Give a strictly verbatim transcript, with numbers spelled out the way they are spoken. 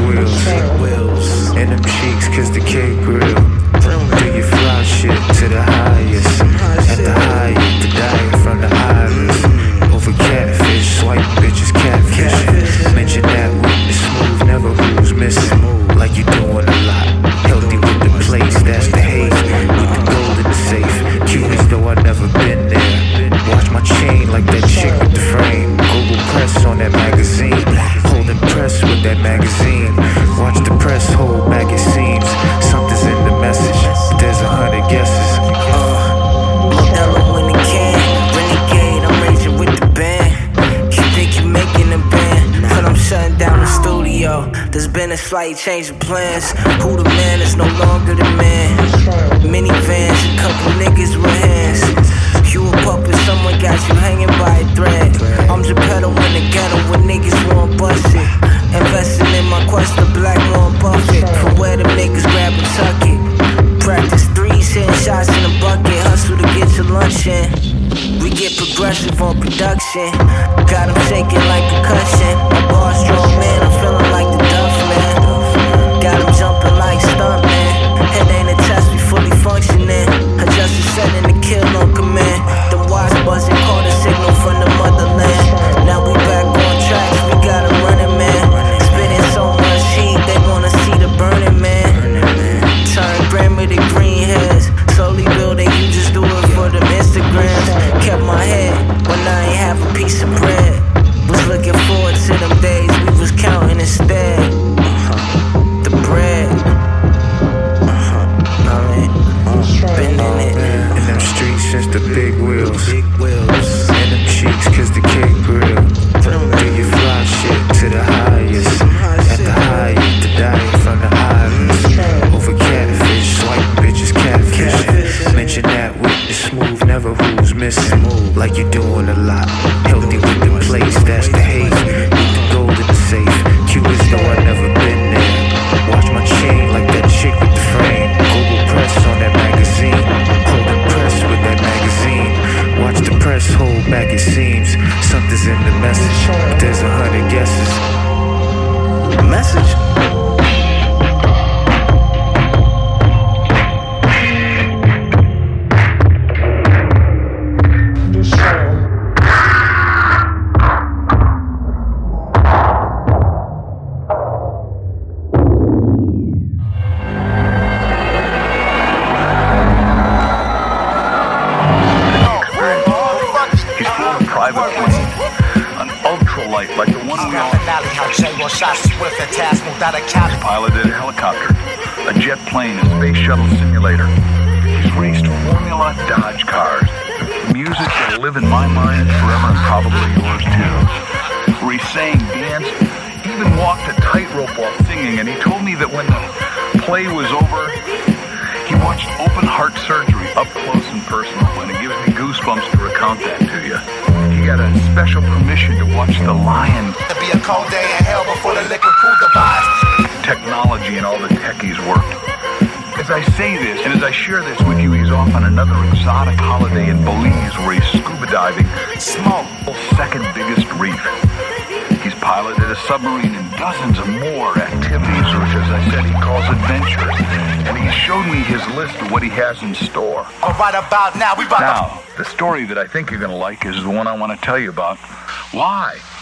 wheels. And them cheeks, cause the cake grill. Do you fly shit to the highest? At the Hyatt, the diet from the islands. Over catfish, swipe bitches catfish. Mention that with the smooth, never who's missing. Like you doing a lot. Healthy with the place, that's the hate. With the gold in the safe. Cute as though I never been there. Watch my chain like that chick with the frame. Google press on that magazine. Holding press with that magazine. Watch the press hold back it seems. Something's in the message. There's a hundred guesses. Uh, Modelo in the can. Renegade, I'm raging with the band. You think you're making a band, but I'm shutting down the studio. There's been a slight change of plans. Who the man is no longer the man. Minivans, a couple niggas with hands. You a puppet, someone got you hanging by a thread. I'm Geppetto in the ghetto when niggas want bust it. Investing in my quest to black Warren Buffett. From where them niggas grab and tuck it. Practice threes, hitting shots in a bucket. Hustle to get your lunch in. We get progressive on production. Got them shaking like percussion. A bar strong man, I'm feeling like the Duff man. Got them jumping like stunt man. Head ain't a test, we fully functioning. Adjust the setting to kill on command. The wise buzzing caught a signal from the motherland. Now we back on tracks, we got a running man. Spitting so much heat, they wanna see the burning man. Turn grammar to green heads. Slowly building, you just do it for them Instagrams. Kept my head when I ain't have a piece of bread. Was looking forward to them days we was counting instead. Uh-huh. The bread. Uh-huh. Nah, man. Uh, been in it. In them streets since the big wheels. And them cheeks cause the cake grill. Do you fly shit to the highest? At the Hyatt, the diet from the islands. Over catfish, swipe bitches catfish. Mention that with the smooth, never who's missing. Like you doing a lot. Healthy with the place, that's the hate. With the gold in the safe. Cute as though I never been there. Watch my chain like that chick with the frame. Google press on that magazine. Holding press with that magazine. Watch the press hold back it seems. Something's in the message. There's a hundred guesses. Message? Piloted a helicopter, a jet plane, a space shuttle simulator. He's raced Formula Dodge cars. Music that'll live in my mind forever and probably yours too. Where he sang, danced, even walked a tightrope while singing, and he told me that when the play was over, he watched open heart surgery up close and personal, and it gives me goosebumps to recount that to you. He got a special permission to watch The Lion. To be a cold day in hell before the liquid cool device. Technology and all the techies worked. As I say this, and as I share this with you, he's off on another exotic holiday in Belize where he's scuba diving, small, second biggest reef. He's piloted a submarine and dozens of more activities, which, as I said, he calls adventures. And he showed me his list of what he has in store. All right about now, we about Now, the story that I think you're going to like is the one I want to tell you about. Why?